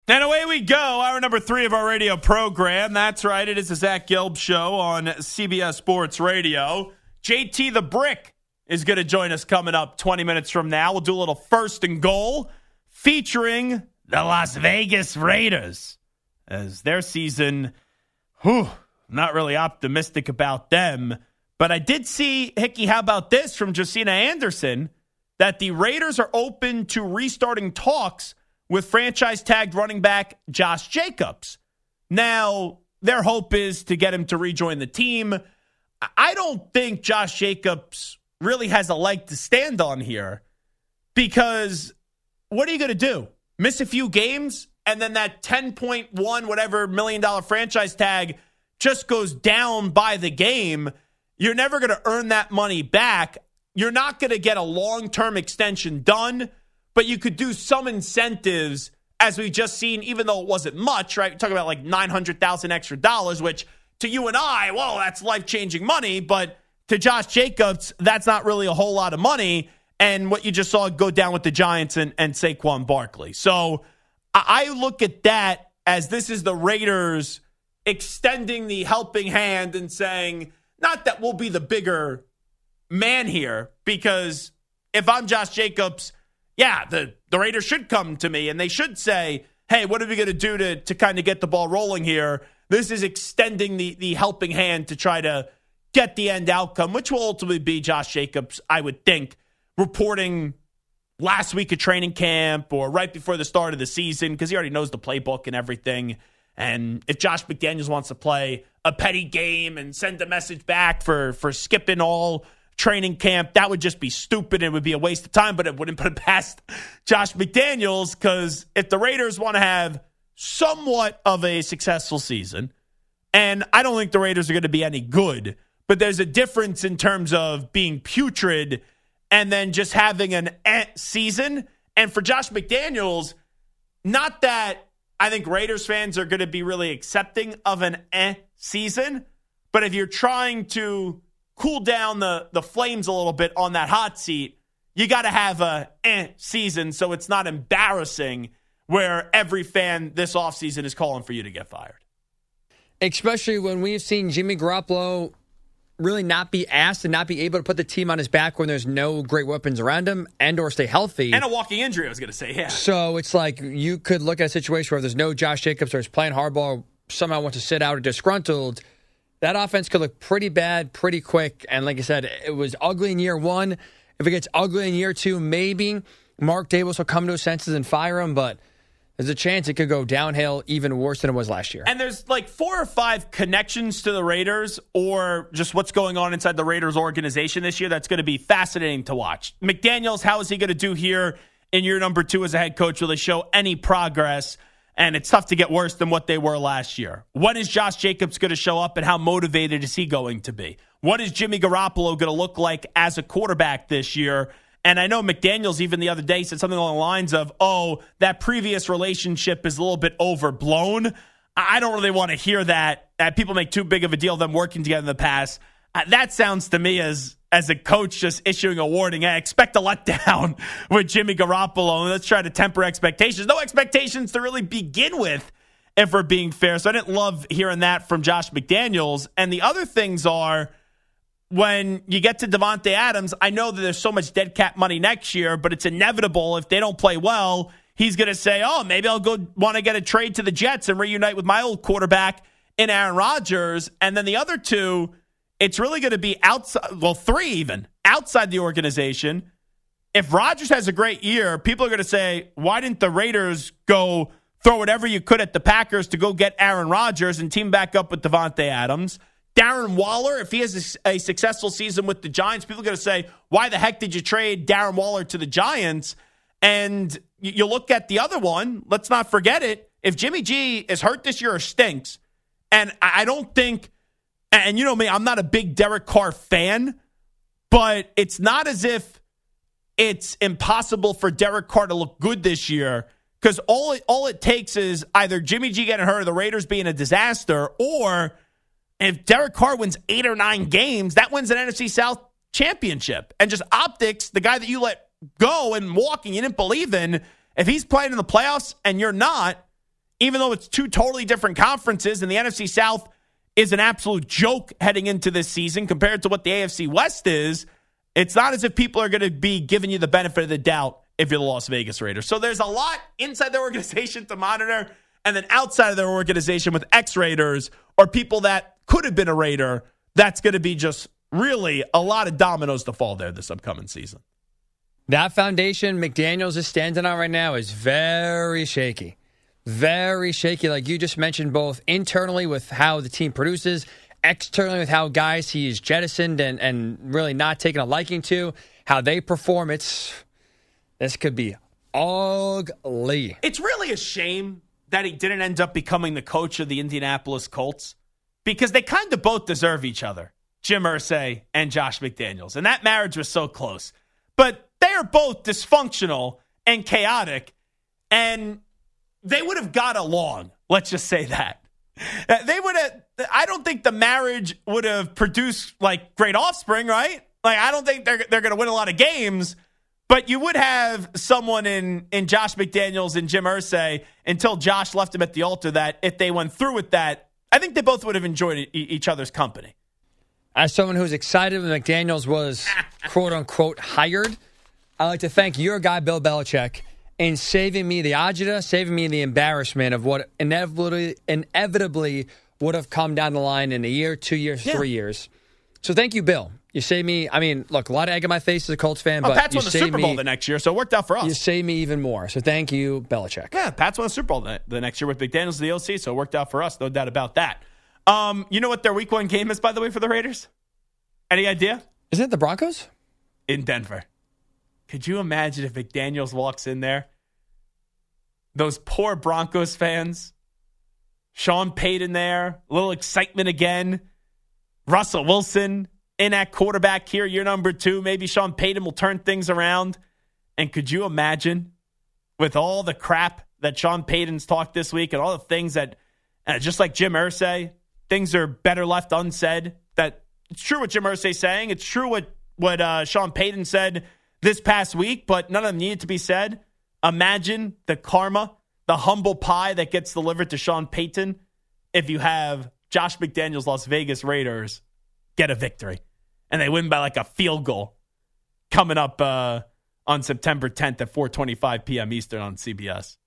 And away we go. Hour number 3 of our radio program. That's right. It is the Zach Gelb Show on CBS Sports Radio. JT the Brick is going to join us coming up 20 minutes from now. We'll do a little first and goal featuring the Las Vegas Raiders. As their season, not really optimistic about them. But I did see, Hickey, how about this from Josina Anderson, that the Raiders are open to restarting talks with franchise-tagged running back Josh Jacobs. Now, their hope is to get him to rejoin the team. I don't think Josh Jacobs really has a leg to stand on here because what are you going to do? Miss a few games and then that $10.1 million franchise tag just goes down by the game. You're never going to earn that money back. You're not going to get a long-term extension done. But you could do some incentives, as we've just seen, even though it wasn't much, right? We're talking about like $900,000 extra dollars, which to you and I, well, that's life-changing money. But to Josh Jacobs, that's not really a whole lot of money. And what you just saw go down with the Giants and Saquon Barkley. So I look at that as this is the Raiders extending the helping hand and saying, not that we'll be the bigger man here, because if I'm Josh Jacobs, yeah, the Raiders should come to me and they should say, hey, what are we going to do to kind of get the ball rolling here? This is extending the helping hand to try to get the end outcome, which will ultimately be Josh Jacobs, I would think, reporting last week of training camp or right before the start of the season because he already knows the playbook and everything. And if Josh McDaniels wants to play a petty game and send a message back for skipping all training camp, that would just be stupid. It would be a waste of time, but it wouldn't put it past Josh McDaniels because if the Raiders want to have somewhat of a successful season, and I don't think the Raiders are going to be any good, but there's a difference in terms of being putrid and then just having an season. And for Josh McDaniels, not that I think Raiders fans are going to be really accepting of an season, but if you're trying to cool down the flames a little bit on that hot seat, you got to have a season so it's not embarrassing where every fan this offseason is calling for you to get fired. Especially when we've seen Jimmy Garoppolo really not be asked and not be able to put the team on his back when there's no great weapons around him and or stay healthy. And a walking injury, I was going to say, yeah. So it's like you could look at a situation where there's no Josh Jacobs or he's playing hardball, somehow wants to sit out or disgruntled. That offense could look pretty bad pretty quick. And like I said, it was ugly in year one. If it gets ugly in year two, maybe Mark Davis will come to his senses and fire him. But there's a chance it could go downhill even worse than it was last year. And there's like 4 or 5 connections to the Raiders or just what's going on inside the Raiders organization this year that's going to be fascinating to watch. McDaniels, how is he going to do here in year number 2 as a head coach? Will they show any progress? And it's tough to get worse than what they were last year. When is Josh Jacobs going to show up and how motivated is he going to be? What is Jimmy Garoppolo going to look like as a quarterback this year? And I know McDaniels even the other day said something along the lines of, oh, that previous relationship is a little bit overblown. I don't really want to hear that people make too big of a deal of them working together in the past. That sounds to me as a coach just issuing a warning. I expect a letdown with Jimmy Garoppolo. And let's try to temper expectations. No expectations to really begin with, if we're being fair. So I didn't love hearing that from Josh McDaniels. And the other things are, when you get to Davante Adams, I know that there's so much dead cap money next year, but it's inevitable if they don't play well, he's going to say, oh, maybe I'll go want to get a trade to the Jets and reunite with my old quarterback in Aaron Rodgers. And then the other 2, it's really going to be outside, well, 3 even, outside the organization. If Rodgers has a great year, people are going to say, why didn't the Raiders go throw whatever you could at the Packers to go get Aaron Rodgers and team back up with Davante Adams? Darren Waller, if he has a successful season with the Giants, people are going to say, why the heck did you trade Darren Waller to the Giants? And you look at the other one, let's not forget it. If Jimmy G is hurt this year or stinks, and I don't think, and you know me, I'm not a big Derek Carr fan, but it's not as if it's impossible for Derek Carr to look good this year because all it takes is either Jimmy G getting hurt or the Raiders being a disaster, or if Derek Carr wins 8 or 9 games, that wins an NFC South championship. And just optics, the guy that you let go and walking you didn't believe in, if he's playing in the playoffs and you're not, even though it's two totally different conferences, and the NFC South is an absolute joke heading into this season compared to what the AFC West is, it's not as if people are going to be giving you the benefit of the doubt if you're the Las Vegas Raiders. So there's a lot inside their organization to monitor, and then outside of their organization with ex-Raiders or people that could have been a Raider, that's going to be just really a lot of dominoes to fall there this upcoming season. That foundation McDaniels is standing on right now is very shaky. Very shaky, like you just mentioned, both internally with how the team produces, externally with how guys he's jettisoned and really not taking a liking to, how they perform. This could be ugly. It's really a shame that he didn't end up becoming the coach of the Indianapolis Colts because they kind of both deserve each other, Jim Irsay and Josh McDaniels. And that marriage was so close. But they are both dysfunctional and chaotic, and they would have got along. Let's just say that. They would have. I don't think the marriage would have produced like great offspring, right? Like I don't think they're going to win a lot of games, but you would have someone in Josh McDaniels and Jim Irsay until Josh left him at the altar. That if they went through with that, I think they both would have enjoyed each other's company. As someone who's excited when McDaniels was quote unquote hired, I'd like to thank your guy Bill Belichick in saving me the agita, saving me the embarrassment of what inevitably would have come down the line in a year, 2 years, 3 years. So thank you, Bill. You saved me. I mean, look, a lot of egg in my face as a Colts fan, but Pat's you won the Super Bowl the next year, so it worked out for us. You saved me even more. So thank you, Belichick. Yeah, Pat's won the Super Bowl the next year with McDaniels the OC, so it worked out for us, no doubt about that. You know what their week 1 game is, by the way, for the Raiders? Any idea? Isn't it the Broncos? In Denver. Could you imagine if McDaniels walks in there? Those poor Broncos fans. Sean Payton there. A little excitement again. Russell Wilson in at quarterback here, year number 2. Maybe Sean Payton will turn things around. And could you imagine, with all the crap that Sean Payton's talked this week and all the things that, just like Jim Irsay, things are better left unsaid. That it's true what Jim Irsay's saying. It's true what Sean Payton said this past week, but none of them needed to be said. Imagine the karma, the humble pie that gets delivered to Sean Payton if you have Josh McDaniels' Las Vegas Raiders get a victory. And they win by like a field goal coming up on September 10th at 4:25 p.m. Eastern on CBS.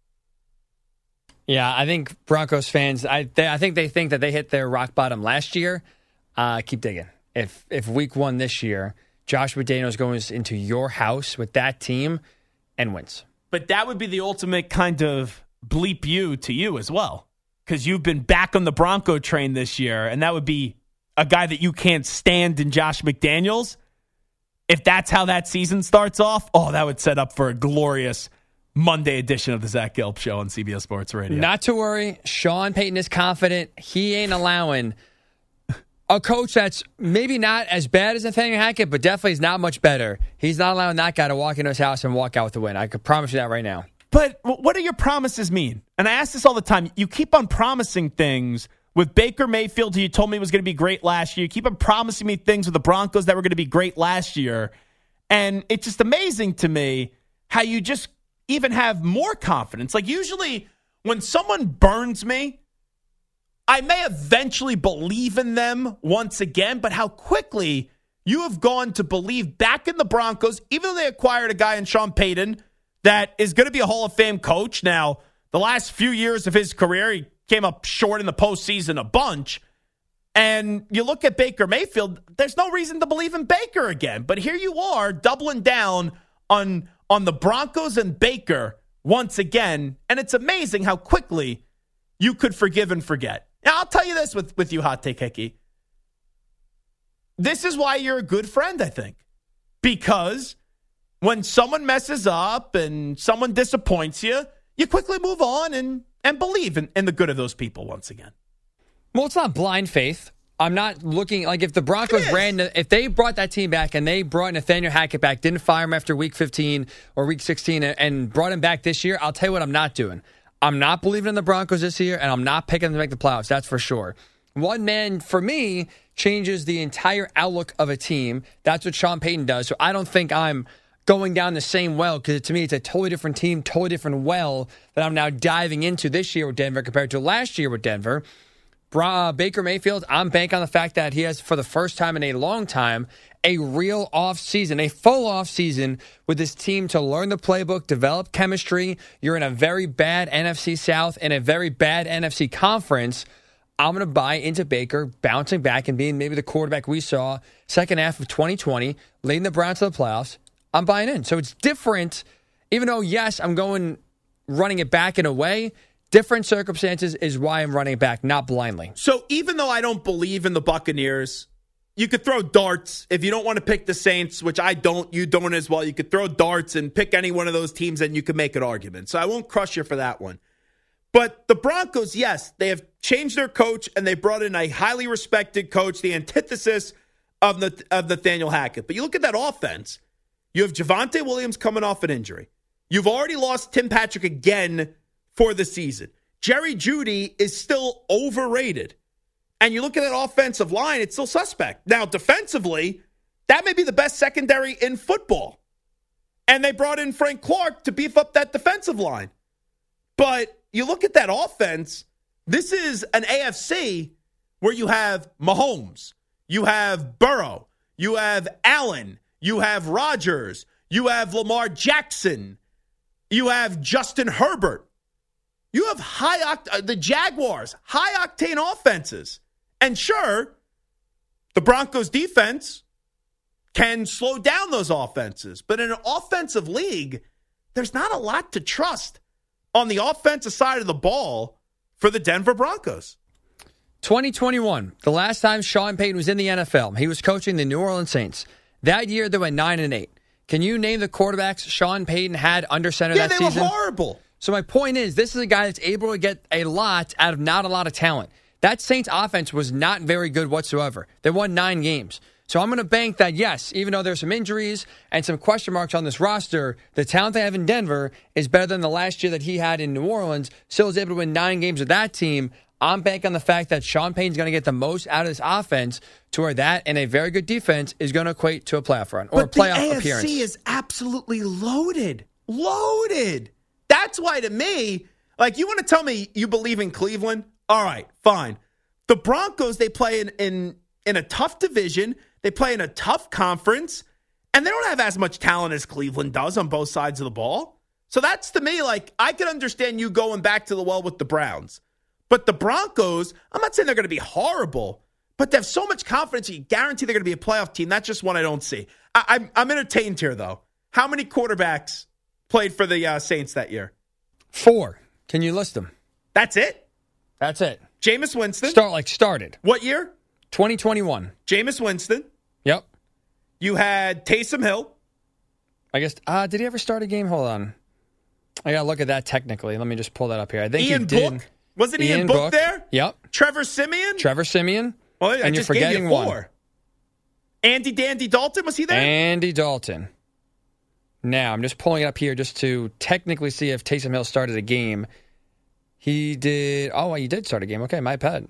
Yeah, I think Broncos fans, I think they think that they hit their rock bottom last year. Keep digging. If week 1 this year, Josh McDaniels goes into your house with that team and wins. But that would be the ultimate kind of bleep you to you as well, because you've been back on the Bronco train this year, and that would be a guy that you can't stand in Josh McDaniels. If that's how that season starts off, that would set up for a glorious Monday edition of the Zach Gelb Show on CBS Sports Radio. Not to worry. Sean Payton is confident. He ain't allowing a coach that's maybe not as bad as Nathaniel Hackett, but definitely is not much better. He's not allowing that guy to walk into his house and walk out with the win. I could promise you that right now. But what do your promises mean? And I ask this all the time. You keep on promising things with Baker Mayfield, who you told me was going to be great last year. You keep on promising me things with the Broncos that were going to be great last year. And it's just amazing to me how you just even have more confidence. Like usually when someone burns me, I may eventually believe in them once again, but how quickly you have gone to believe back in the Broncos, even though they acquired a guy in Sean Payton that is going to be a Hall of Fame coach. Now, the last few years of his career, he came up short in the postseason a bunch. And you look at Baker Mayfield, there's no reason to believe in Baker again. But here you are doubling down on the Broncos and Baker once again. And it's amazing how quickly you could forgive and forget. Now, I'll tell you this with you, Hot Take Hickey. This is why you're a good friend, I think. Because when someone messes up and someone disappoints you, you quickly move on and believe in the good of those people once again. Well, it's not blind faith. I'm not looking like if the Broncos if they brought that team back and they brought Nathaniel Hackett back, didn't fire him after week 15 or week 16 and brought him back this year, I'll tell you what I'm not doing. I'm not believing in the Broncos this year, and I'm not picking them to make the playoffs. That's for sure. One man, for me, changes the entire outlook of a team. That's what Sean Payton does. So I don't think I'm going down the same well, because to me it's a totally different team, totally different well that I'm now diving into this year with Denver compared to last year with Denver. Baker Mayfield, I'm banking on the fact that he has, for the first time in a long time, a real offseason, a full offseason with this team to learn the playbook, develop chemistry. You're in a very bad NFC South and a very bad NFC conference. I'm going to buy into Baker bouncing back and being maybe the quarterback we saw second half of 2020, leading the Browns to the playoffs. I'm buying in. So it's different, even though, yes, I'm running it back in a way. Different circumstances is why I'm running it back, not blindly. So even though I don't believe in the Buccaneers, you could throw darts. If you don't want to pick the Saints, which I don't, you don't as well, you could throw darts and pick any one of those teams and you could make an argument. So I won't crush you for that one. But the Broncos, yes, they have changed their coach and they brought in a highly respected coach, the antithesis of Nathaniel Hackett. But you look at that offense, you have Javonte Williams coming off an injury. You've already lost Tim Patrick again for the season. Jerry Jeudy is still overrated. And you look at that offensive line, it's still suspect. Now, defensively, that may be the best secondary in football. And they brought in Frank Clark to beef up that defensive line. But you look at that offense, this is an AFC where you have Mahomes, you have Burrow, you have Allen, you have Rodgers, you have Lamar Jackson, you have Justin Herbert. You have the Jaguars, high-octane offenses. And sure, the Broncos' defense can slow down those offenses. But in an offensive league, there's not a lot to trust on the offensive side of the ball for the Denver Broncos. 2021, the last time Sean Payton was in the NFL, he was coaching the New Orleans Saints. That year, they went 9-8. Can you name the quarterbacks Sean Payton had under center that season? Yeah, they were horrible. So my point is, this is a guy that's able to get a lot out of not a lot of talent. That Saints offense was not very good whatsoever. They won 9 games. So I'm going to bank that, yes, even though there's some injuries and some question marks on this roster, the talent they have in Denver is better than the last year that he had in New Orleans. Still is able to win 9 games with that team. I'm banking on the fact that Sean Payton's going to get the most out of this offense to where that and a very good defense is going to equate to a playoff run or a playoff appearance. But the AFC is absolutely loaded. Loaded. That's why, to me, like, you want to tell me you believe in Cleveland? All right, fine. The Broncos, they play in a tough division. They play in a tough conference. And they don't have as much talent as Cleveland does on both sides of the ball. So that's, to me, like, I can understand you going back to the well with the Browns. But the Broncos, I'm not saying they're going to be horrible, but they have so much confidence you guarantee they're going to be a playoff team. That's just one I don't see. I'm entertained here, though. How many quarterbacks played for the Saints that year? 4. Can you list them? That's it? That's it. Jameis Winston. Started. What year? 2021. Jameis Winston. Yep. You had Taysom Hill. I guess, did he ever start a game? Hold on. I got to look at that technically. Let me just pull that up here. I think Ian he did. Book. Wasn't Ian Book there? Yep. Trevor Siemian. Well, and you're forgetting one. Andy Dandy Dalton, was he there? Andy Dalton. Now, I'm just pulling it up here just to technically see if Taysom Hill started a game. He did. Oh, he did start a game. Okay, my bad.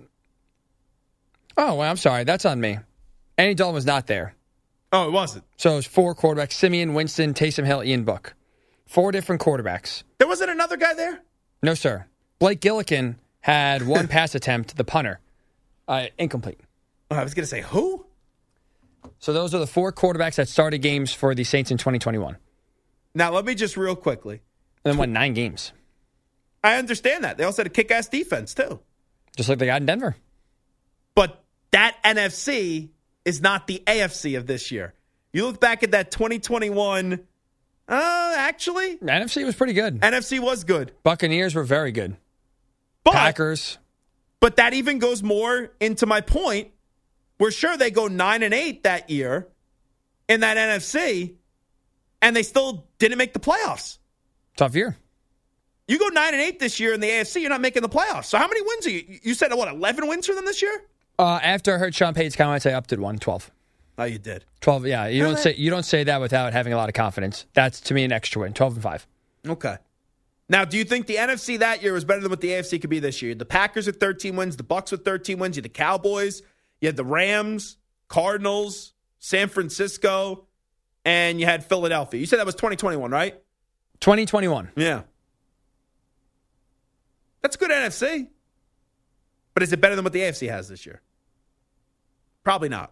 Oh, well, I'm sorry. That's on me. Andy Dalton was not there. Oh, it wasn't. So it was 4 quarterbacks. Simeon, Winston, Taysom Hill, Ian Book. 4 different quarterbacks. There wasn't another guy there? No, sir. Blake Gillikin had 1 pass attempt, the punter. Incomplete. Oh, I was going to say, who? So those are the 4 quarterbacks that started games for the Saints in 2021. Now, let me just real quickly. And then won 9 games. I understand that. They also had a kick-ass defense, too. Just like they got in Denver. But that NFC is not the AFC of this year. You look back at that 2021, actually. The NFC was pretty good. NFC was good. Buccaneers were very good. But, Packers. But that even goes more into my point. We're sure they go 9-8 that year in that NFC, and they still didn't make the playoffs. Tough year. You go 9-8 this year in the AFC, you're not making the playoffs. So how many wins are you? You said, 11 wins for them this year? After I heard Sean Payton's comments, I upped it 12. Oh, you did? 12, yeah. You don't say that without having a lot of confidence. That's, to me, an extra win. 12-5. Okay. Now, do you think the NFC that year was better than what the AFC could be this year? The Packers with 13 wins, the Bucs with 13 wins, you had the Cowboys, you had the Rams, Cardinals, San Francisco. and you had Philadelphia. You said that was 2021, right? 2021. Yeah. That's a good NFC. But is it better than what the AFC has this year? Probably not.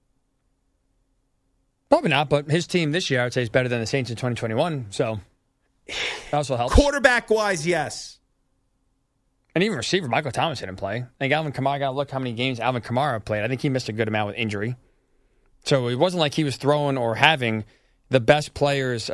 Probably not, but his team this year, I would say, is better than the Saints in 2021, so that also helps. Quarterback-wise, yes. And even receiver, Michael Thomas didn't play. I think Alvin Kamara, got to look how many games Alvin Kamara played. I think he missed a good amount with injury. So it wasn't like he was throwing or having the best players,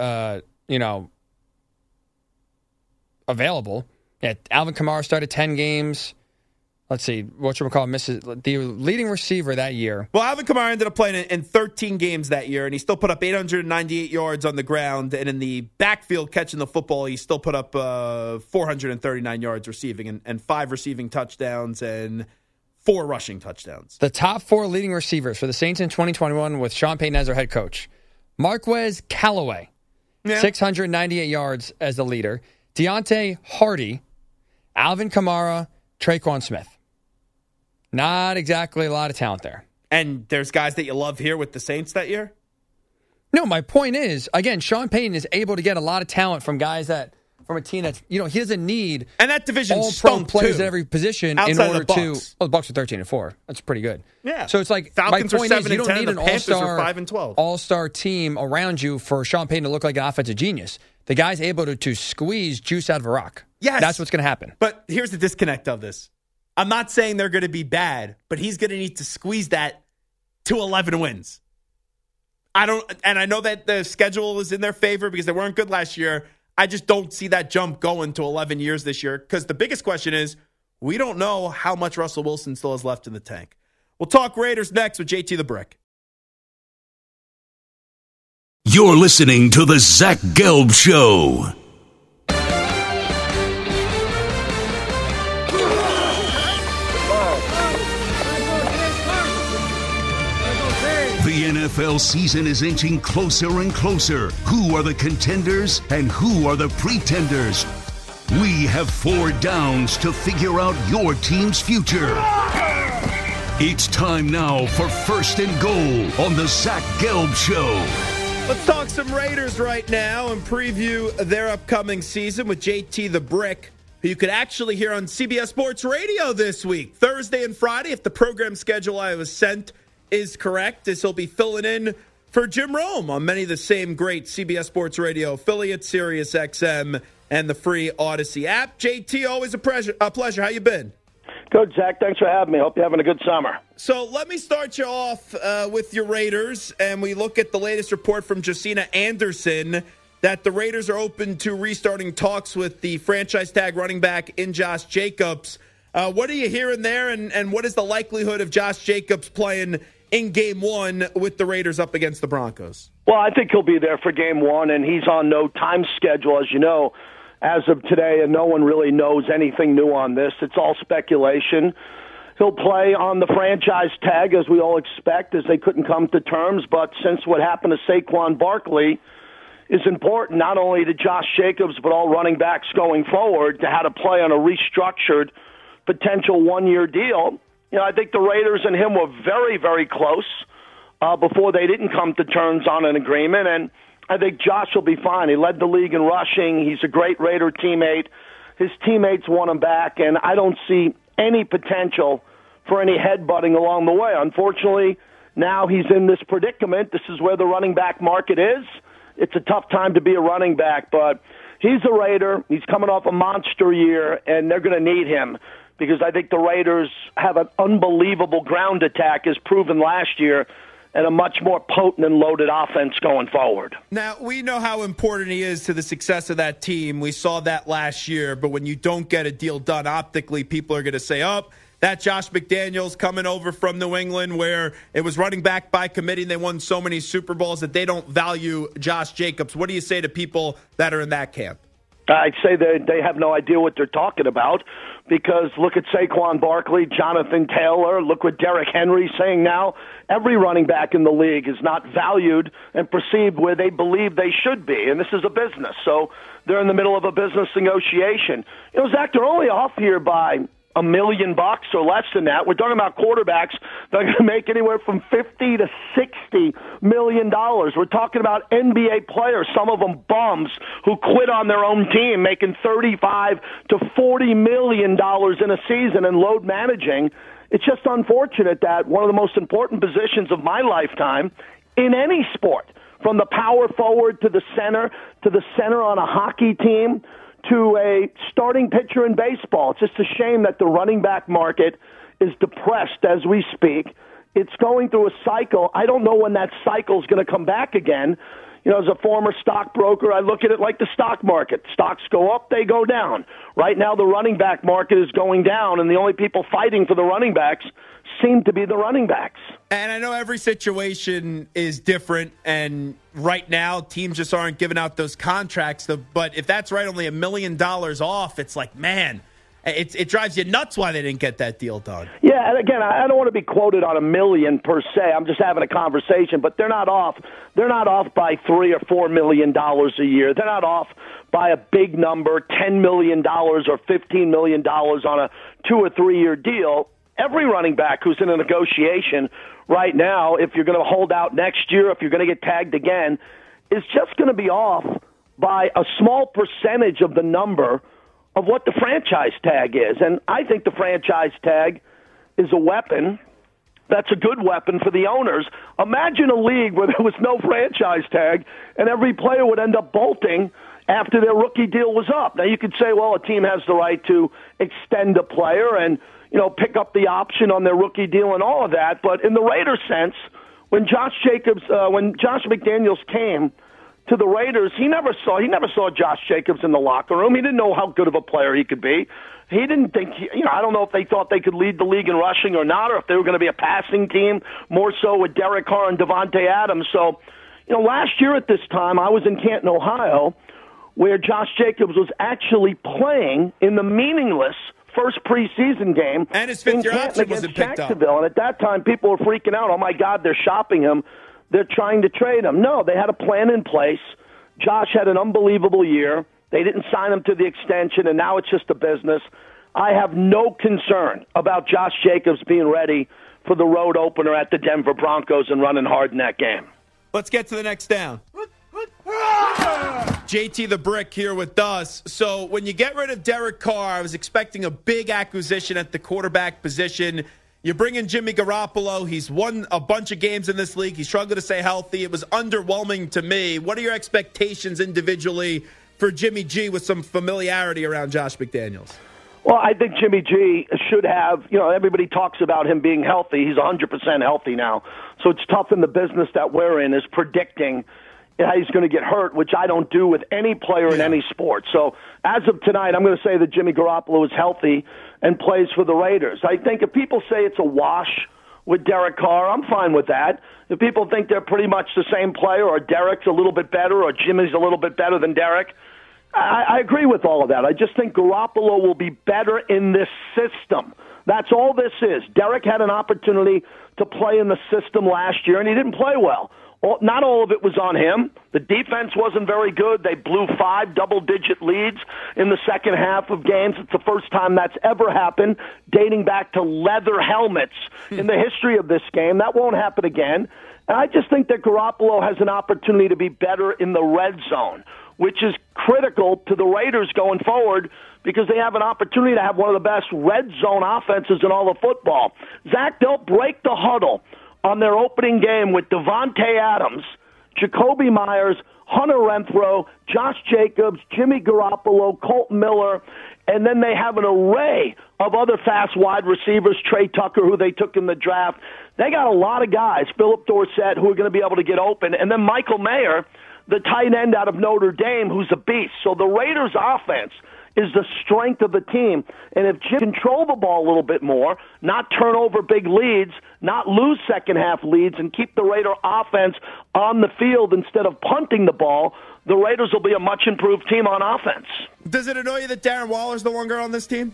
available. Yeah, Alvin Kamara started 10 games. Let's see, misses the leading receiver that year. Well, Alvin Kamara ended up playing in 13 games that year, and he still put up 898 yards on the ground. And in the backfield catching the football, he still put up 439 yards receiving and 5 receiving touchdowns and 4 rushing touchdowns. The top 4 leading receivers for the Saints in 2021 with Sean Payton as their head coach. Marquez Callaway, 698 yards as the leader. Deontay Hardy, Alvin Kamara, Traquan Smith. Not exactly a lot of talent there. And there's guys that you love here with the Saints that year? No, my point is, again, Sean Payton is able to get a lot of talent from guys from a team that's, he doesn't need and that division all-pro players too. at every position outside in order the to. Well, the Bucs are 13-4. That's pretty good. Yeah. So it's like Falcons my point are 7-10, is, you don't need an all-star, all-star team around you for Sean Payton to look like an offensive genius. The guy's able to squeeze juice out of a rock. Yes. That's what's going to happen. But here's the disconnect of this. I'm not saying they're going to be bad, but he's going to need to squeeze that to 11 wins. I know that the schedule is in their favor because they weren't good last year. I just don't see that jump going to 11 years this year because the biggest question is we don't know how much Russell Wilson still has left in the tank. We'll talk Raiders next with JT the Brick. You're listening to the Zach Gelb Show. The NFL season is inching closer and closer. Who are the contenders and who are the pretenders? We have 4 downs to figure out your team's future. It's time now for First and Goal on the Zach Gelb Show. Let's talk some Raiders right now and preview their upcoming season with JT the Brick, who you could actually hear on CBS Sports Radio this week, Thursday and Friday, if the program schedule I was sent is correct, as he'll be filling in for Jim Rome on many of the same great CBS Sports Radio affiliates, Sirius XM, and the free Odyssey app. JT, always a pleasure. How you been? Good, Zach. Thanks for having me. Hope you're having a good summer. So let me start you off with your Raiders, and we look at the latest report from Josina Anderson that the Raiders are open to restarting talks with the franchise tag running back in Josh Jacobs. What are you hearing there, and what is the likelihood of Josh Jacobs playing in Game 1 with the Raiders up against the Broncos? Well, I think he'll be there for Game 1, and he's on no time schedule, as you know, as of today, and no one really knows anything new on this. It's all speculation. He'll play on the franchise tag, as we all expect, as they couldn't come to terms, but since what happened to Saquon Barkley is important, not only to Josh Jacobs, but all running backs going forward, to how to play on a restructured potential one-year deal. I think the Raiders and him were very, very close before they didn't come to terms on an agreement, and I think Josh will be fine. He led the league in rushing. He's a great Raider teammate. His teammates want him back, and I don't see any potential for any headbutting along the way. Unfortunately, now he's in this predicament. This is where the running back market is. It's a tough time to be a running back, but he's a Raider. He's coming off a monster year, and they're going to need him, because I think the Raiders have an unbelievable ground attack, as proven last year, and a much more potent and loaded offense going forward. Now, we know how important he is to the success of that team. We saw that last year, but when you don't get a deal done optically, people are going to say, oh, that Josh McDaniels coming over from New England, where it was running back by committee and they won so many Super Bowls that they don't value Josh Jacobs. What do you say to people that are in that camp? I'd say they have no idea what they're talking about, because look at Saquon Barkley, Jonathan Taylor, look what Derrick Henry's saying now. Every running back in the league is not valued and perceived where they believe they should be, and this is a business, so they're in the middle of a business negotiation. Zach, they're only off here by $1 million or less than that. We're talking about quarterbacks that are going to make anywhere from $50 to $60 million. We're talking about NBA players, some of them bums, who quit on their own team, making $35 to $40 million in a season and load managing. It's just unfortunate that one of the most important positions of my lifetime in any sport, from the power forward to the center on a hockey team, to a starting pitcher in baseball. It's just a shame that the running back market is depressed as we speak. It's going through a cycle. I don't know when that cycle is going to come back again. You know, as a former stockbroker, I look at it like the stock market. Stocks go up, they go down. Right now, the running back market is going down, and the only people fighting for the running backs seem to be the running backs. And I know every situation is different, and right now teams just aren't giving out those contracts. But if that's right, only $1 million off, it's like, man, it drives you nuts why they didn't get that deal done. Yeah, and again, I don't want to be quoted on $1 million per se. I'm just having a conversation, but they're not off. They're not off by $3 or $4 million a year. They're not off by a big number, $10 million or $15 million on a 2 or 3 year deal. Every running back who's in a negotiation right now, if you're going to hold out next year, if you're going to get tagged again, is just going to be off by a small percentage of the number of what the franchise tag is. And I think the franchise tag is a weapon. That's a good weapon for the owners. Imagine a league where there was no franchise tag and every player would end up bolting after their rookie deal was up. Now, you could say, well, a team has the right to extend a player and, you know, pick up the option on their rookie deal and all of that. But in the Raiders sense, when Josh McDaniels came to the Raiders, he never saw Josh Jacobs in the locker room. He didn't know how good of a player he could be. He didn't think, I don't know if they thought they could lead the league in rushing or not, or if they were going to be a passing team, more so with Derek Carr and Devontae Adams. So, last year at this time, I was in Canton, Ohio, where Josh Jacobs was actually playing in the meaningless first preseason game. And his fifth-year option wasn't picked up. And at that time, people were freaking out. Oh, my God, they're shopping him. They're trying to trade him. No, they had a plan in place. Josh had an unbelievable year. They didn't sign him to the extension, and now it's just a business. I have no concern about Josh Jacobs being ready for the road opener at the Denver Broncos and running hard in that game. Let's get to the next down. JT the Brick here with us. So when you get rid of Derek Carr, I was expecting a big acquisition at the quarterback position. You bring in Jimmy Garoppolo. He's won a bunch of games in this league. He's struggled to stay healthy. It was underwhelming to me. What are your expectations individually for Jimmy G with some familiarity around Josh McDaniels? Well, I think Jimmy G should have, everybody talks about him being healthy. He's 100% healthy now. So it's tough in the business that we're in is predicting how he's going to get hurt, which I don't do with any player in any sport. So as of tonight, I'm going to say that Jimmy Garoppolo is healthy and plays for the Raiders. I think if people say it's a wash with Derek Carr, I'm fine with that. If people think they're pretty much the same player or Derek's a little bit better or Jimmy's a little bit better than Derek, I agree with all of that. I just think Garoppolo will be better in this system. That's all this is. Derek had an opportunity to play in the system last year, and he didn't play well. Not all of it was on him. The defense wasn't very good. They blew 5 double-digit leads in the second half of games. It's the first time that's ever happened, dating back to leather helmets in the history of this game. That won't happen again. And I just think that Garoppolo has an opportunity to be better in the red zone, which is critical to the Raiders going forward because they have an opportunity to have one of the best red zone offenses in all of football. Zach, they'll break the huddle on their opening game with Devontae Adams, Jacoby Myers, Hunter Renfrow, Josh Jacobs, Jimmy Garoppolo, Colton Miller, and then they have an array of other fast wide receivers, Trey Tucker, who they took in the draft. They got a lot of guys, Philip Dorsett, who are going to be able to get open, and then Michael Mayer, the tight end out of Notre Dame, who's a beast. So the Raiders' offense is the strength of the team. And if Jim control the ball a little bit more, not turn over big leads, not lose second-half leads, and keep the Raider offense on the field instead of punting the ball, the Raiders will be a much-improved team on offense. Does it annoy you that Darren Waller's the one guy on this team?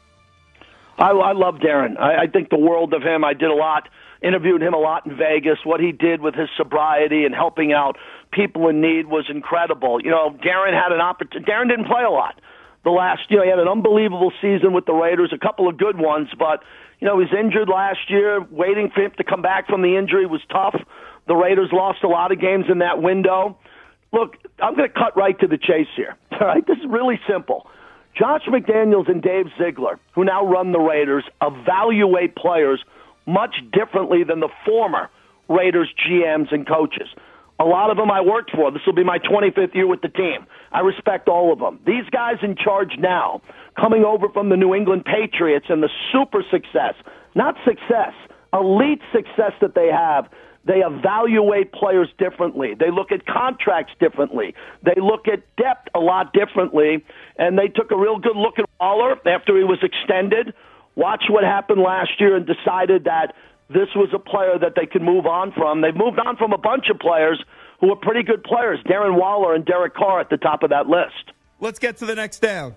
I love Darren. I think the world of him. I did a lot, interviewed him a lot in Vegas. What he did with his sobriety and helping out people in need was incredible. Darren had an opportunity. Darren didn't play a lot. the last, he had an unbelievable season with the Raiders, a couple of good ones, but, he was injured last year. Waiting for him to come back from the injury was tough. The Raiders lost a lot of games in that window. Look, I'm going to cut right to the chase here. All right, this is really simple. Josh McDaniels and Dave Ziegler, who now run the Raiders, evaluate players much differently than the former Raiders GMs and coaches. A lot of them I worked for. This will be my 25th year with the team. I respect all of them. These guys in charge now, coming over from the New England Patriots and the super success, not success, elite success that they have, they evaluate players differently. They look at contracts differently. They look at depth a lot differently. And they took a real good look at Waller after he was extended, watched what happened last year, and decided that this was a player that they could move on from. They've moved on from a bunch of players who are pretty good players. Darren Waller and Derek Carr at the top of that list. Let's get to the next down.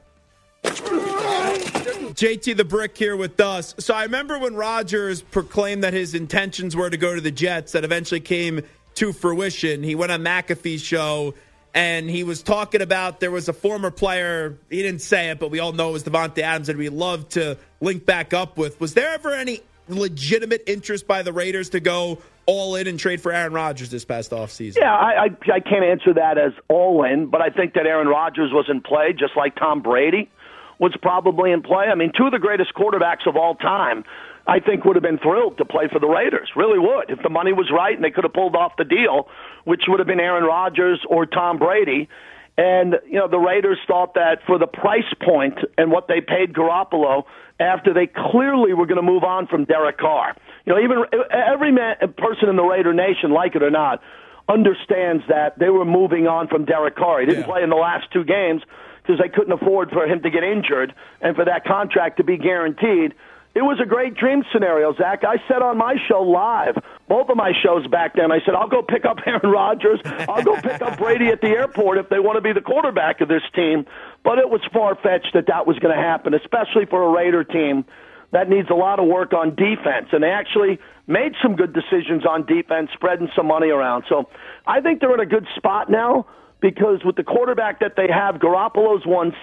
JT the Brick here with us. So I remember when Rodgers proclaimed that his intentions were to go to the Jets, that eventually came to fruition. He went on McAfee's show, and he was talking about there was a former player, he didn't say it, but we all know it was Davante Adams, that we'd love to link back up with. Was there ever any legitimate interest by the Raiders to go all in and trade for Aaron Rodgers this past offseason? Yeah, I can't answer that as all in, but I think that Aaron Rodgers was in play, just like Tom Brady was probably in play. I mean, two of the greatest quarterbacks of all time, I think, would have been thrilled to play for the Raiders. Really would. If the money was right and they could have pulled off the deal, which would have been Aaron Rodgers or Tom Brady. And, the Raiders thought that for the price point and what they paid Garoppolo after they clearly were going to move on from Derek Carr. Even every person in the Raider Nation, like it or not, understands that they were moving on from Derek Carr. He didn't play in the last two games because they couldn't afford for him to get injured and for that contract to be guaranteed. It was a great dream scenario, Zach. I said on my show live, both of my shows back then, I said, I'll go pick up Aaron Rodgers. I'll go pick up Brady at the airport if they want to be the quarterback of this team. But it was far-fetched that was going to happen, especially for a Raider team that needs a lot of work on defense. And they actually made some good decisions on defense, spreading some money around. So I think they're in a good spot now, because with the quarterback that they have, Garoppolo's won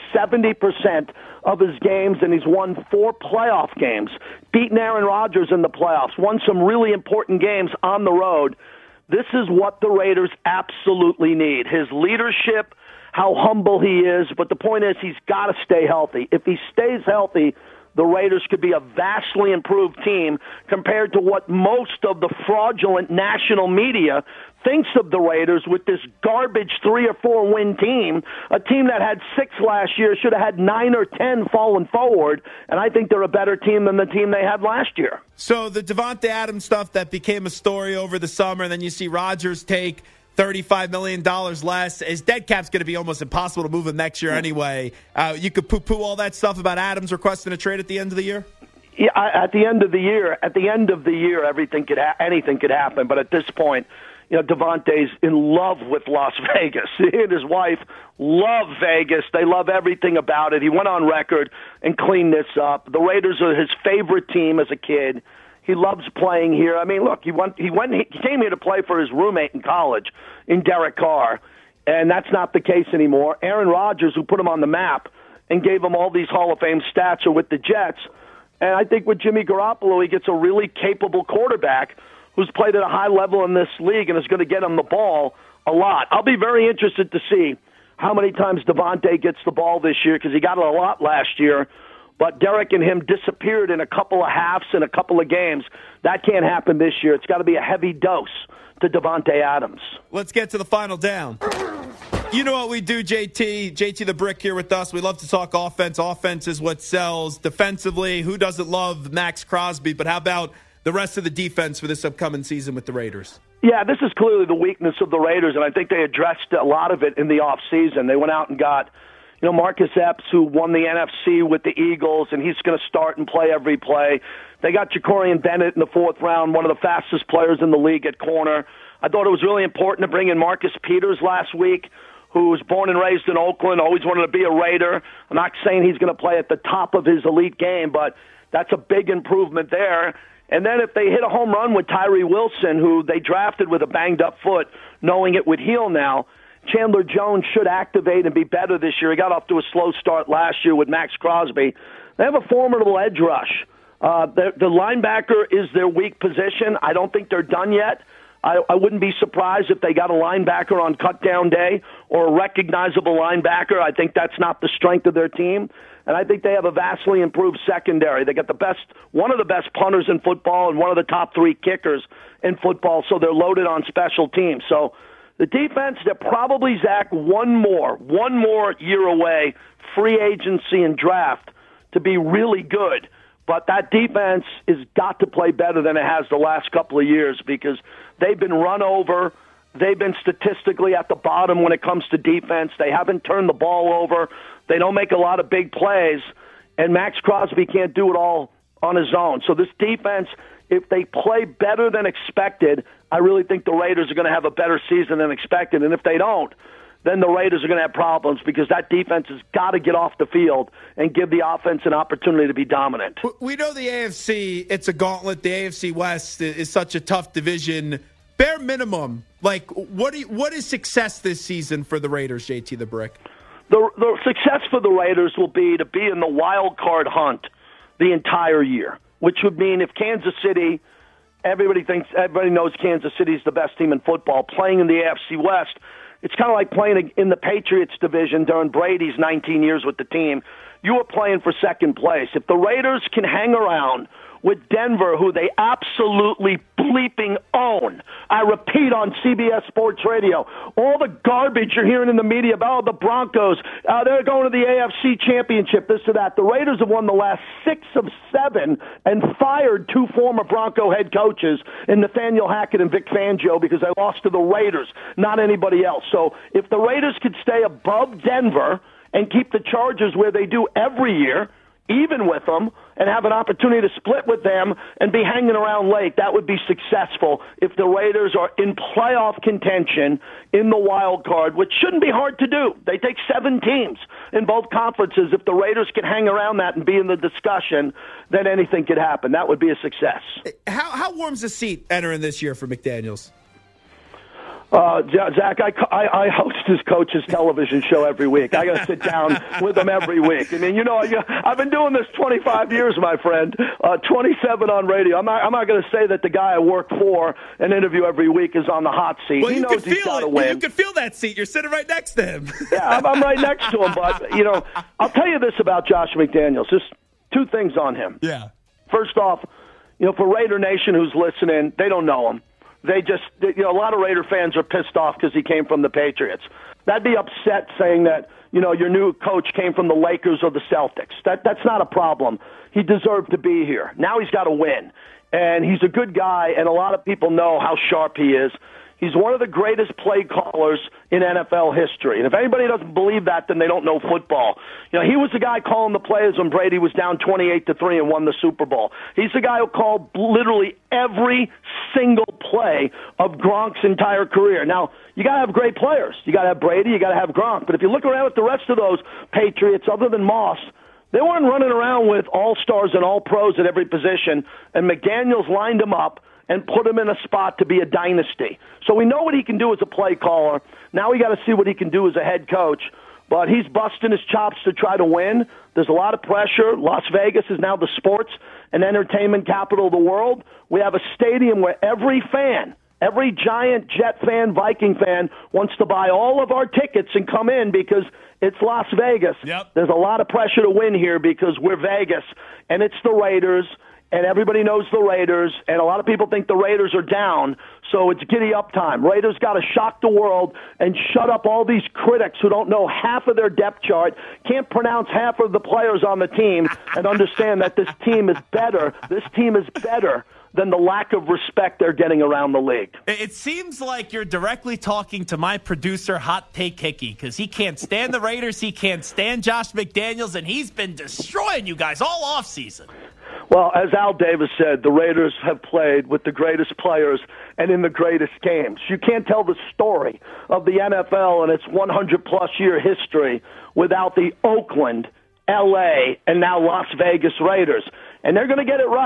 70% of his games, and he's won 4 playoff games, beaten Aaron Rodgers in the playoffs, won some really important games on the road. This is what the Raiders absolutely need. His leadership, how humble he is, but the point is he's got to stay healthy. If he stays healthy, the Raiders could be a vastly improved team compared to what most of the fraudulent national media thinks of the Raiders, with this garbage 3 or 4 win team, a team that had 6 last year, should have had 9 or 10 falling forward, and I think they're a better team than the team they had last year. So the Davante Adams stuff that became a story over the summer, and then you see Rodgers take $35 million less. His dead cap's going to be almost impossible to move him next year anyway. You could poo-poo all that stuff about Adams requesting a trade at the end of the year? Yeah, at the end of the year, anything could happen. But at this point, Davante's in love with Las Vegas. He and his wife love Vegas. They love everything about it. He went on record and cleaned this up. The Raiders are his favorite team as a kid. He loves playing here. I mean, look, he came here to play for his roommate in college, in Derek Carr, and that's not the case anymore. Aaron Rodgers, who put him on the map and gave him all these Hall of Fame stats, are with the Jets. And I think with Jimmy Garoppolo, he gets a really capable quarterback who's played at a high level in this league and is going to get him the ball a lot. I'll be very interested to see how many times Davante gets the ball this year, because he got it a lot last year. But Derek and him disappeared in a couple of halves in a couple of games. That can't happen this year. It's got to be a heavy dose to Davante Adams. Let's get to the final down. You know what we do, JT. JT the Brick here with us. We love to talk offense. Offense is what sells. Defensively, who doesn't love Max Crosby? But how about the rest of the defense for this upcoming season with the Raiders? Yeah, this is clearly the weakness of the Raiders, and I think they addressed a lot of it in the offseason. They went out and got Marcus Epps, who won the NFC with the Eagles, and he's going to start and play every play. They got Jacorian Bennett in the 4th round, one of the fastest players in the league at corner. I thought it was really important to bring in Marcus Peters last week, who was born and raised in Oakland, always wanted to be a Raider. I'm not saying he's going to play at the top of his elite game, but that's a big improvement there. And then if they hit a home run with Tyree Wilson, who they drafted with a banged-up foot, knowing it would heal now, Chandler Jones should activate and be better this year. He got off to a slow start last year with Max Crosby. They have a formidable edge rush. The linebacker is their weak position. I don't think they're done yet. I wouldn't be surprised if they got a linebacker on cut-down day or a recognizable linebacker. I think that's not the strength of their team. And I think they have a vastly improved secondary. They got one of the best punters in football and one of the top 3 kickers in football, so they're loaded on special teams. So the defense, they're probably, Zach, one more year away, free agency and draft, to be really good. But that defense has got to play better than it has the last couple of years because they've been run over. They've been statistically at the bottom when it comes to defense. They haven't turned the ball over. They don't make a lot of big plays. And Max Crosby can't do it all on his own. So this defense, if they play better than expected, I really think the Raiders are going to have a better season than expected. And if they don't, then the Raiders are going to have problems because that defense has got to get off the field and give the offense an opportunity to be dominant. We know the AFC, it's a gauntlet. The AFC West is such a tough division. Bare minimum, like what is success this season for the Raiders, JT the Brick? The success for the Raiders will be to be in the wild card hunt the entire year, which would mean if Kansas City, everybody knows Kansas City is the best team in football, playing in the AFC West. It's kind of like playing in the Patriots division during Brady's 19 years with the team. You were playing for second place. If the Raiders can hang around with Denver, who they absolutely bleeping own. I repeat on CBS Sports Radio, all the garbage you're hearing in the media about the Broncos, they're going to the AFC Championship, this or that. The Raiders have won the last 6 of 7 and fired 2 former Bronco head coaches in Nathaniel Hackett and Vic Fangio because they lost to the Raiders, not anybody else. So if the Raiders could stay above Denver and keep the Chargers where they do every year, even with them, and have an opportunity to split with them and be hanging around late, that would be successful if the Raiders are in playoff contention in the wild card, which shouldn't be hard to do. They take 7 teams in both conferences. If the Raiders can hang around that and be in the discussion, then anything could happen. That would be a success. How warm's the seat entering this year for McDaniels? Zach, I host his coach's television show every week. I got to sit down with him every week. I mean, I've been doing this 25 years, my friend. 27 on radio. I'm not going to say that the guy I work for and interview every week is on the hot seat. Well, he knows he's got to win. You can feel that seat. You're sitting right next to him. Yeah, I'm right next to him. But I'll tell you this about Josh McDaniels. Just 2 things on him. Yeah. First off, for Raider Nation who's listening, they don't know him. A lot of Raider fans are pissed off because he came from the Patriots. That'd be upset saying that, your new coach came from the Lakers or the Celtics. That's not a problem. He deserved to be here. Now he's got to win. And he's a good guy, and a lot of people know how sharp he is. He's one of the greatest play callers in NFL history. And if anybody doesn't believe that, then they don't know football. He was the guy calling the plays when Brady was down 28-3 and won the Super Bowl. He's the guy who called literally every single play of Gronk's entire career. Now, you got to have great players. You got to have Brady, you got to have Gronk. But if you look around at the rest of those Patriots, other than Moss, they weren't running around with all-stars and all-pros at every position, and McDaniels lined them up and put him in a spot to be a dynasty. So we know what he can do as a play caller. Now we got to see what he can do as a head coach. But he's busting his chops to try to win. There's a lot of pressure. Las Vegas is now the sports and entertainment capital of the world. We have a stadium where every fan, every Giant, Jet fan, Viking fan wants to buy all of our tickets and come in because it's Las Vegas. Yep. There's a lot of pressure to win here because we're Vegas, and it's the Raiders. And everybody knows the Raiders, and a lot of people think the Raiders are down, so it's giddy-up time. Raiders got to shock the world and shut up all these critics who don't know half of their depth chart, can't pronounce half of the players on the team, and understand that this team is better. This team is better than the lack of respect they're getting around the league. It seems like you're directly talking to my producer, Hot Take Hickey, because he can't stand the Raiders, he can't stand Josh McDaniels, and he's been destroying you guys all offseason. Well, as Al Davis said, the Raiders have played with the greatest players and in the greatest games. You can't tell the story of the NFL and its 100-plus year history without the Oakland, L.A., and now Las Vegas Raiders. And they're going to get it right.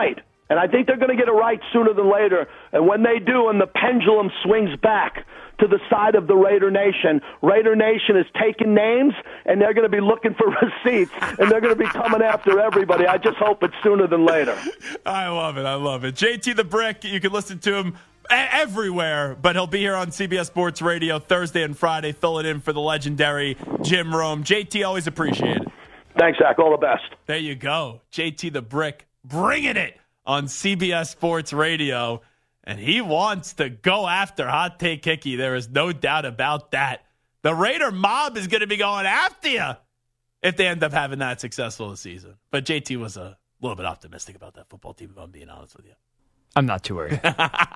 And I think they're going to get it right sooner than later. And when they do, and the pendulum swings back to the side of the Raider Nation is taking names, and they're going to be looking for receipts, and they're going to be coming after everybody. I just hope it's sooner than later. I love it. JT the Brick, you can listen to him everywhere, but he'll be here on CBS Sports Radio Thursday and Friday, filling in for the legendary Jim Rome. JT, always appreciate it. Thanks, Zach. All the best. There you go. JT the Brick, bringing it on CBS Sports Radio. And he wants to go after Hot Take Hickey. There is no doubt about that. The Raider mob is going to be going after you if they end up having that successful a season. But JT was a little bit optimistic about that football team, if I'm being honest with you. I'm not too worried.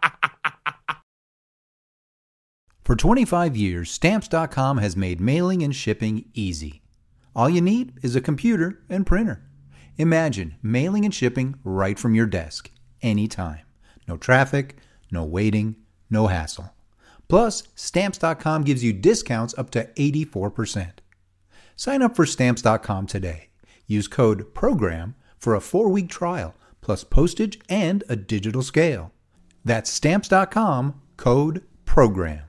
For 25 years, Stamps.com has made mailing and shipping easy. All you need is a computer and printer. Imagine mailing and shipping right from your desk, anytime. No traffic, no waiting, no hassle. Plus, Stamps.com gives you discounts up to 84%. Sign up for Stamps.com today. Use code PROGRAM for a 4-week trial, plus postage and a digital scale. That's Stamps.com, code PROGRAM.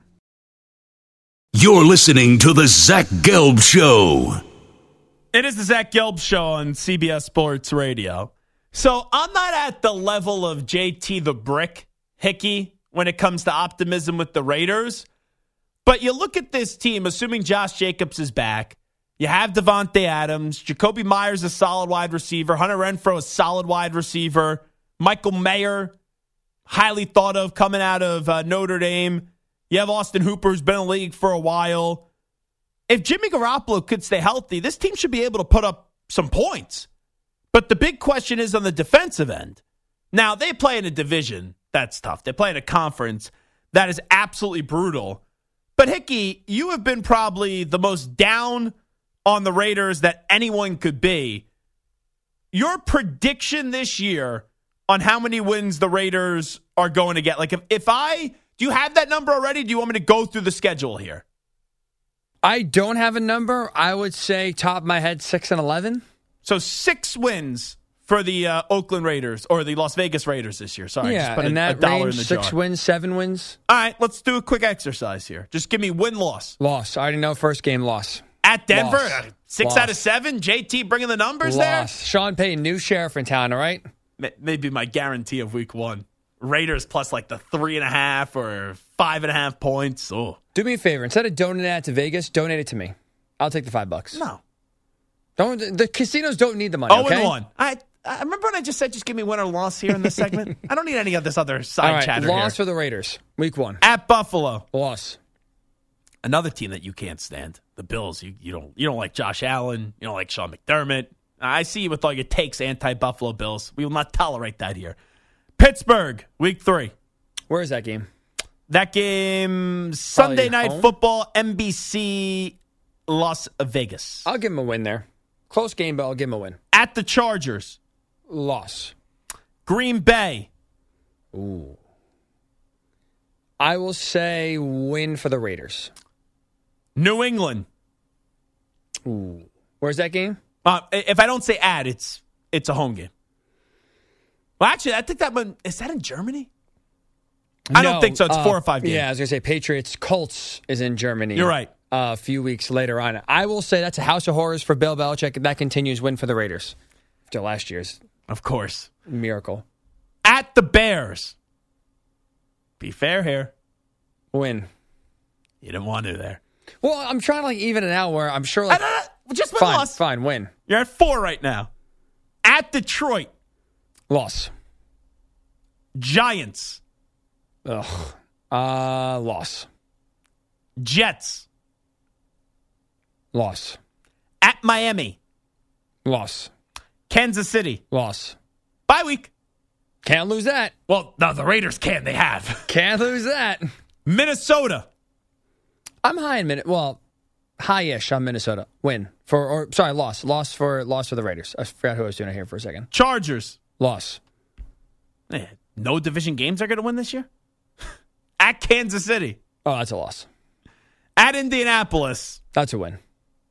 You're listening to The Zach Gelb Show. It is the Zach Gelb Show on CBS Sports Radio. So I'm not at the level of JT the Brick, Hickey, when it comes to optimism with the Raiders. But you look at this team, assuming Josh Jacobs is back. You have Devontae Adams. Jacoby Myers, a solid wide receiver. Hunter Renfrow, a solid wide receiver. Michael Mayer, highly thought of, coming out of Notre Dame. You have Austin Hooper, who's been in the league for a while. If Jimmy Garoppolo could stay healthy, this team should be able to put up some points. But the big question is on the defensive end. Now, they play in a division. That's tough. They play in a conference that is absolutely brutal. But, Hickey, you have been probably the most down on the Raiders that anyone could be. Your prediction this year on how many wins the Raiders are going to get. Like, do you have that number already? Do you want me to go through the schedule here? I don't have a number. I would say, top of my head, 6-11. So 6 wins for the Oakland Raiders, or the Las Vegas Raiders this year. Sorry, yeah, just put in that a dollar range, in the 6 jar. wins, 7 wins. All right, let's do a quick exercise here. Just give me win-loss. Loss. I already know first game loss. At Denver, Loss. 6 Loss. out of 7. JT bringing the numbers Loss. Sean Payton, new sheriff in town, all right? there? Maybe my guarantee of week 1. Raiders plus like the 3.5 or 5.5 points. Oh, Do me a favor. Instead of donating that to Vegas, donate it to me. I'll take the $5. no. The casinos don't need the money, okay? 0-1. I remember when I just said just give me win or loss here in this segment? I don't need any of this other side All right, chatter loss here. for the Raiders, week 1. At Buffalo. Loss. Another team that you can't stand, the Bills. You don't like Josh Allen. You don't like Sean McDermott. I see you with all your takes, anti-Buffalo Bills. We will not tolerate that here. Pittsburgh, week 3. Where is that game? That game, Sunday Night home? Football, NBC, Las Vegas. I'll give him a win there. Close game, but I'll give him a win. At the Chargers. Loss. Green Bay. Ooh. I will say win for the Raiders. New England. Ooh. Where's that game? If I don't say at, it's a home game. Well, actually, I think that one, is that in Germany? I don't think so. It's 4 or 5 games. Yeah, I was going to say Patriots. Colts is in Germany. You're right. A few weeks later on. I will say that's a house of horrors for Bill Belichick. That continues win for the Raiders. After last year's Of course. miracle. At the Bears. Be fair here. Win. You didn't want to there. Well, I'm trying to even it out where I'm sure Just win fine, loss. fine, win. You're at 4 right now. At Detroit. Loss. Giants. Ugh. Loss. Jets. Loss. At Miami. Loss. Kansas City. Loss. Bye week. Can't lose that. Well, no, the Raiders can. They have. Can't lose that. Minnesota. I'm high in Minnesota. Well, high-ish on Minnesota. Win. Loss. Loss for the Raiders. I forgot who I was doing it here for a second. Chargers. Loss. No division games are going to win this year? At Kansas City. Oh, that's a loss. At Indianapolis. That's a win.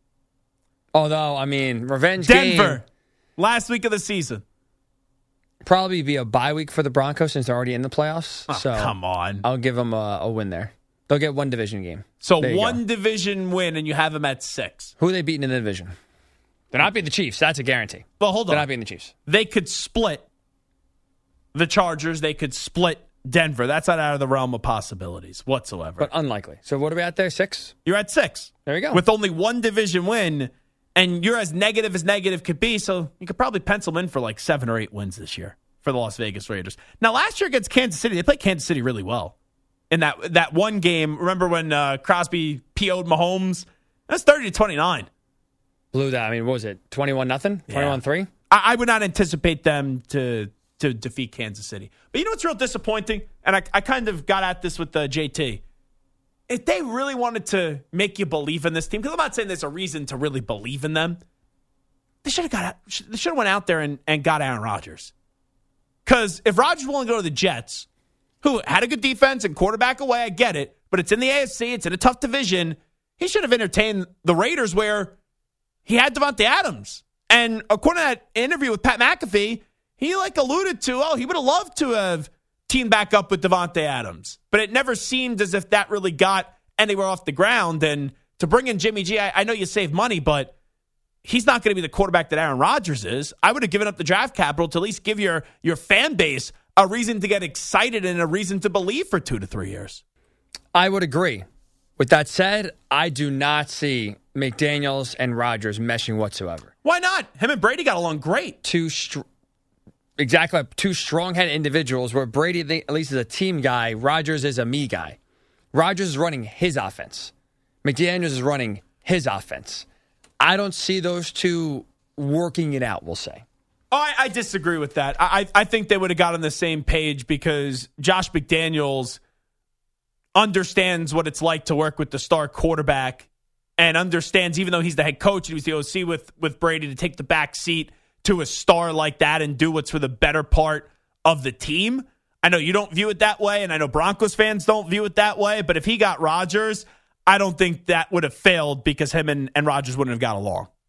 Although, I mean, revenge Denver. game. Last week of the season. probably be a bye week for the Broncos since they're already in the playoffs. Oh, so come on. I'll give them a win there. They'll get one division game. So one division win, and you have them at 6. Who are they beating in the division? They're not beating the Chiefs. That's a guarantee. Well, hold on. They're not beating the Chiefs. They could split the Chargers. They could split Denver. That's not out of the realm of possibilities whatsoever. But unlikely. So what are we at there? 6? You're at 6. There you go. With only one division win, and you're as negative could be, so you could probably pencil in for like 7 or 8 wins this year for the Las Vegas Raiders. Now, last year against Kansas City, they played Kansas City really well. In that one game, remember when Crosby PO'd Mahomes? That's 30-29. Blew that. I mean, what was it? 21-0? 21-3? I would not anticipate them to defeat Kansas City. But you know what's real disappointing? And I kind of got at this with JT. If they really wanted to make you believe in this team, because I'm not saying there's a reason to really believe in them, they should have went out there and got Aaron Rodgers. Because if Rodgers willing to go to the Jets, who had a good defense and quarterback away, I get it, but it's in the AFC, it's in a tough division, he should have entertained the Raiders where he had Devontae Adams. And according to that interview with Pat McAfee, he alluded to, he would have loved to have teamed back up with Devontae Adams. But it never seemed as if that really got anywhere off the ground. And to bring in Jimmy G, I know you save money, but he's not going to be the quarterback that Aaron Rodgers is. I would have given up the draft capital to at least give your fan base a reason to get excited and a reason to believe for 2 to 3 years. I would agree. With that said, I do not see McDaniels and Rodgers meshing whatsoever. Why not? Him and Brady got along great. Two strong-headed individuals where Brady at least is a team guy, Rodgers is a me guy. Rodgers is running his offense. McDaniels is running his offense. I don't see those two working it out, we'll say. Oh, I disagree with that. I think they would have got on the same page because Josh McDaniels understands what it's like to work with the star quarterback and understands, even though he's the head coach, he was the OC with Brady, to take the back seat to a star like that and do what's for the better part of the team. I know you don't view it that way, and I know Broncos fans don't view it that way, but if he got Rodgers, I don't think that would have failed because him and Rodgers wouldn't have got along.